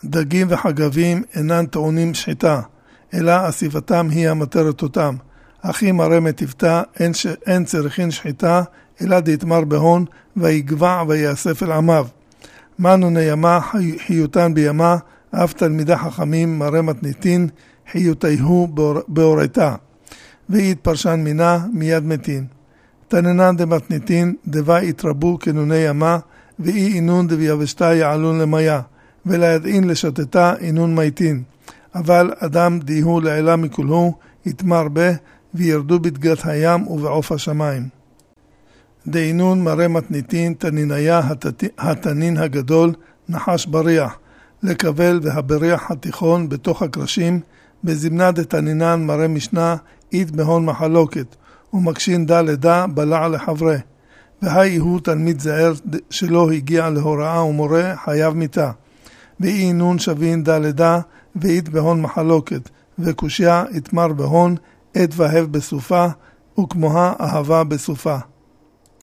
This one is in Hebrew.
דגים וחגבים אינן טעונים שחיטה, אלא אסיפתם היא המטרת אותם. אחי מראה מטבתה, אין צריכין שחיטה, אלא דתמר בהון, ויגבע ויאסף אל עמיו. מנו ניימה חיותן בימה, אף תלמידה חכמים מראה מתניתין, חיותיהו באורתה. ואית פרשן מינה מיד מתין. תננן דמתניתין, דבה יתרבו כנוני ימה, ואי אינון דביבשתה יעלון למיה, ולידעין לשתתה אינון מייטין. אבל אדם דיהו לעילה מכולהו, יתמר בה, וירדו בדגת הים ובעוף השמיים. דאינון מראה מתניתין, תניניה התנין הגדול, נחש בריח, לקבל והבריח התיכון בתוך הקרשים, בזמנה דתנינן מראה משנה, אית בהון מחלוקת, ומקשין דה לדע בלע לחברה. והי הוא תלמיד זהר שלא הגיע להוראה ומורה חייב מיתה. ואי נון שווין דה לדע ואית בהון מחלוקת, וקושיה יתמר בהון, עת והב בסופה, וכמוה אהבה בסופה.